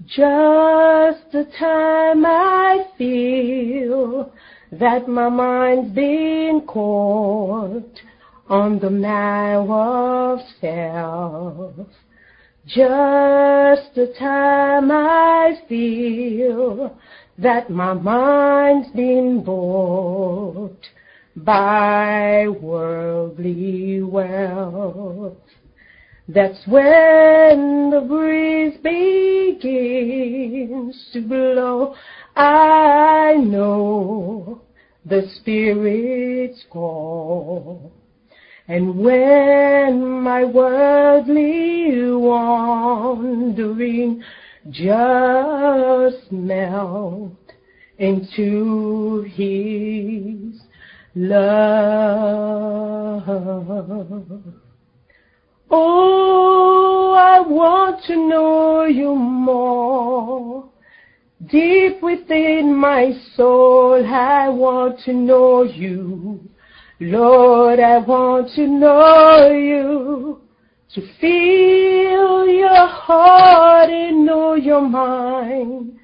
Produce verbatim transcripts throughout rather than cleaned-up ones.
Just the time I feel that my mind's been caught on the narrow of self. Just the time I feel that my mind's been bought by worldly wealth. That's when the breeze begins to blow. I know the Spirit's call. And when my worldly wandering just melt into His love. Oh, I want to know You more. Deep within my soul, I want to know You. Lord, I want to know You, to feel Your heart and know Your mind.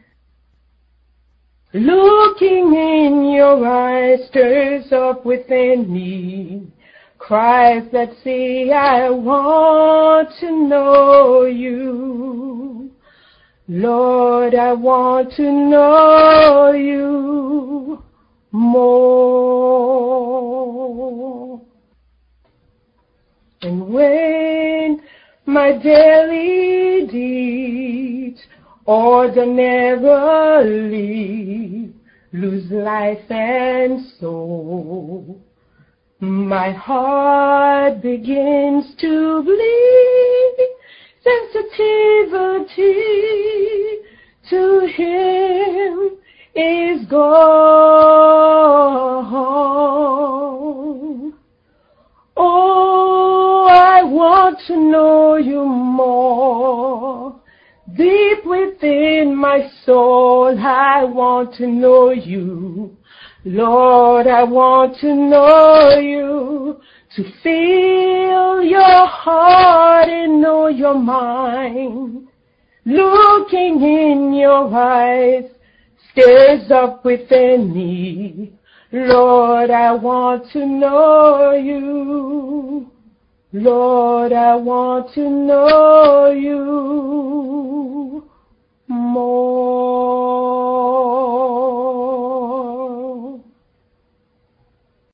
Looking in Your eyes stirs up within me cries that say, I want to know You. Lord, I want to know You more. And when my daily deeds ordinarily lose life and soul, my heart begins to bleed. Sensitivity to Him is gone. Oh, I want to know You more. Deep within my soul, I want to know You. Lord, I want to know You, to feel Your heart and know Your mind. Looking in Your eyes stirs up within me. Lord, I want to know You. Lord, I want to know You more.